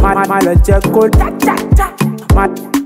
má lọ jẹ́ kó má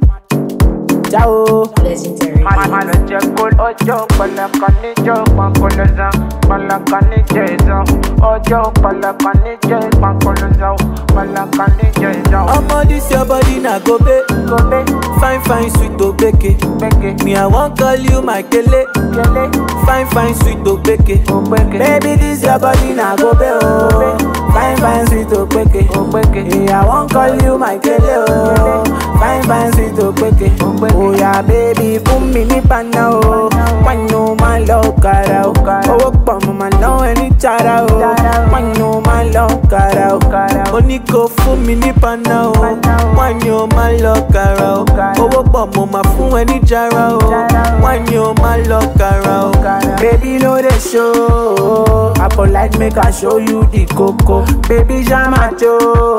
jáwó. Legendary. Má lọ jẹ́ kó ọjọ́ pẹ̀lẹ́kan níjọ́ pàkólọ́sán pẹ̀lẹ́kan níjẹ́ ìzán ọjọ́ pẹ̀lẹ́kan níjẹ́ pàkólọ́sán pẹ̀lẹ́kan níjẹ́ ìzán. Omo, this your body na gobe. Fine, fine, sweet obeke. Me, I won't call you my kele. Fine, fine, sweet obeke. Baby, this your body na gobe oh. Fine, fine, sweet obeke. Yeah, I won't call you my kele oh. Fine, fine, sweet obeke. Oh yeah, baby, fún mi ní bana oh. Wánú máa lọ kára oh. Owó pọ̀ mo máa ná ẹni jára oh. Wánú máa lọ kára oh. Ó ní kó fún mi ní bana o. Wọ́n ní o máa lọ kàrà o. Owó pọ̀ mo máa fún ẹ ní jara o. Wọ́n ní o máa lọ kàrà o. Baby, no dey show. I go like make I show you the coco. Baby, jama jo.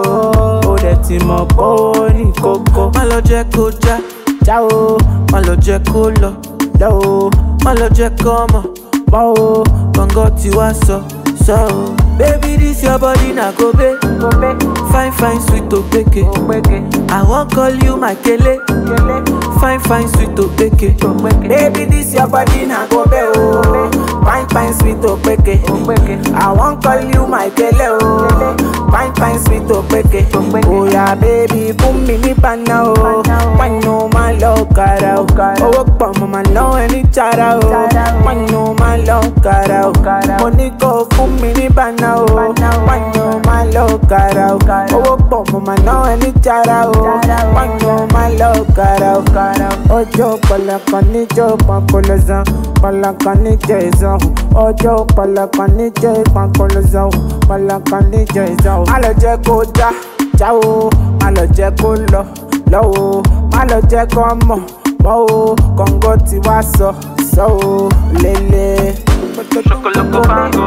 O de ti mọ̀ pé ó ní kókó. Má lọ jẹ́ kó já, Já o, má lọ jẹ́ kó lọ. lọ o, Má lọ jẹ́ kó mọ̀, mọ́ o. gbọ̀ngàn tí wàá sọ o. Baby, this your body na gobe. Fine, fine, sweet obeke. I won't call you my kele. Fine, fine, sweet obeke. Baby, this your body na gobe oh. Fine, fine, sweet obeke. I won't call you my kele oh. Fine, fine, sweet obeke. Oh yeah, baby, fún mi ní bana oh. Wánú máa lọ kára oh. Owó pọ̀ mo máa ná ẹni jára oh. Wánú máa lọ kára oh. Mo ní kó fún mi ní bana oh. Wánú máa lọ kára oh. Owó pọ̀ mo máa ná ẹni jára oh. Wánú máa lọ kára oh. Ọjọ́ pẹ̀lẹ́kan níjọ́ pàkólọ́sán pẹ̀lẹ́kan níjẹ́ ìzán. Ọjọ́ pẹ̀lẹ́kan níjẹ́ pàkólọ́sán pẹ̀lẹ́kan níjẹ́ ìzán. Má lọ jẹ́ kó já o, má lọ jẹ́ kó lọ o, má lọ jẹ́ kó mọ̀ o. Kọ̀ǹgọ́ tí wàá sọ o lélẹ̀. Chocolate bango,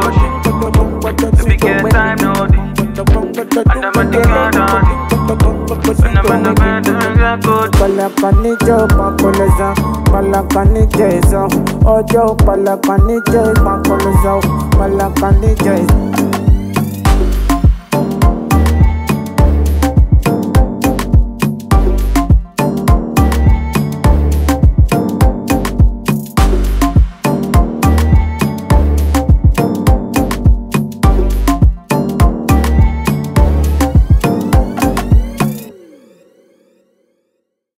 baby get time no day. And I'm at the garden, and I'm in the bed, and I'm good. Pẹ̀lẹ́kan níjọ́ pàkólọ́sán pẹ̀lẹ́kan níjẹ́ ìzán. Ọjọ́ pẹ̀lẹ́kan níjẹ́ pàkólọ́sán pẹ̀lẹ́kan níjẹ́ ìzán.